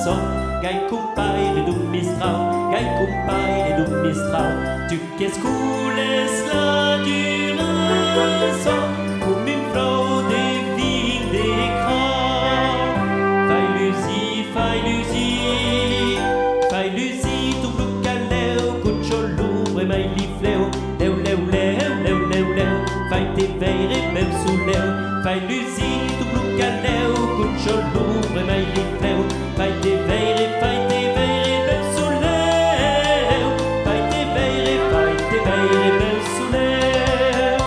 som, gai compaire du mistral, gai compaire du mistral. Tu qu'escules la durança, comme une fraude des vignes des crans. Fai lusi, tu blucaleu, cuccio l'umbre, mai li fleu, leu, fai te veire bel suleu. Fai lusi, tu blucaleu, cuccio l'umbre, mai li fleu, fai te veire bel suleu. Fai te veire bel suleu.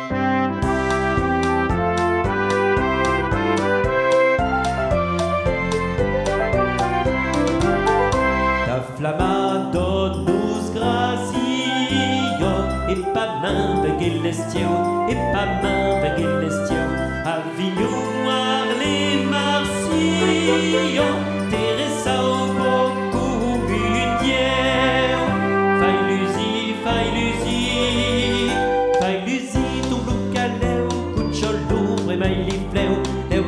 Ta flamado nos grazio, e pa main perché l'estio, e pa main perché l'estio. Avignon, Arles, Marsillon, Teresa au beaucoup Budieu. Fai lusi, tu blucaleu, cuccio l'umbre, mai li fleu, leu,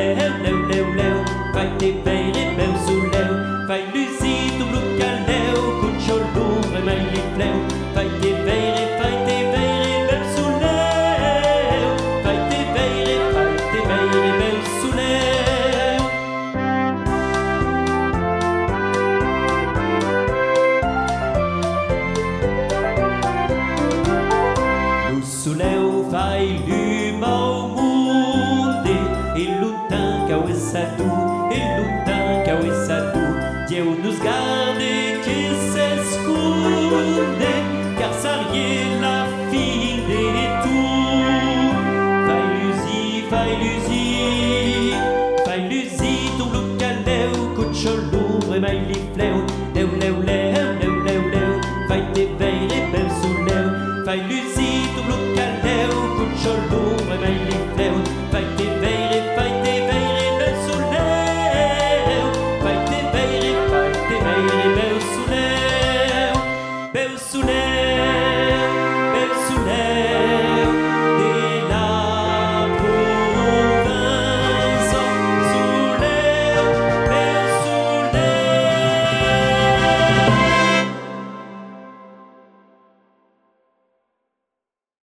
fai te veire bel suleu. Fai lusi, tu blucaleu, cuccio l'umbre, mai li fleu, fai te veire bel suleu. Fai te veire bel suleu. Lo suleu fai luma au munde, e lutan cau e sadu, Dieu nous garde qui s'esconde, car ça rien la fin de tout. Fai lusi, tu blucaleu, cuccio l'umbre, mai li fleu, leu, fai te veire bel suleu. Fai lusi, tu blucaleu, cuccio l'umbre, mai li fleu, fai te veire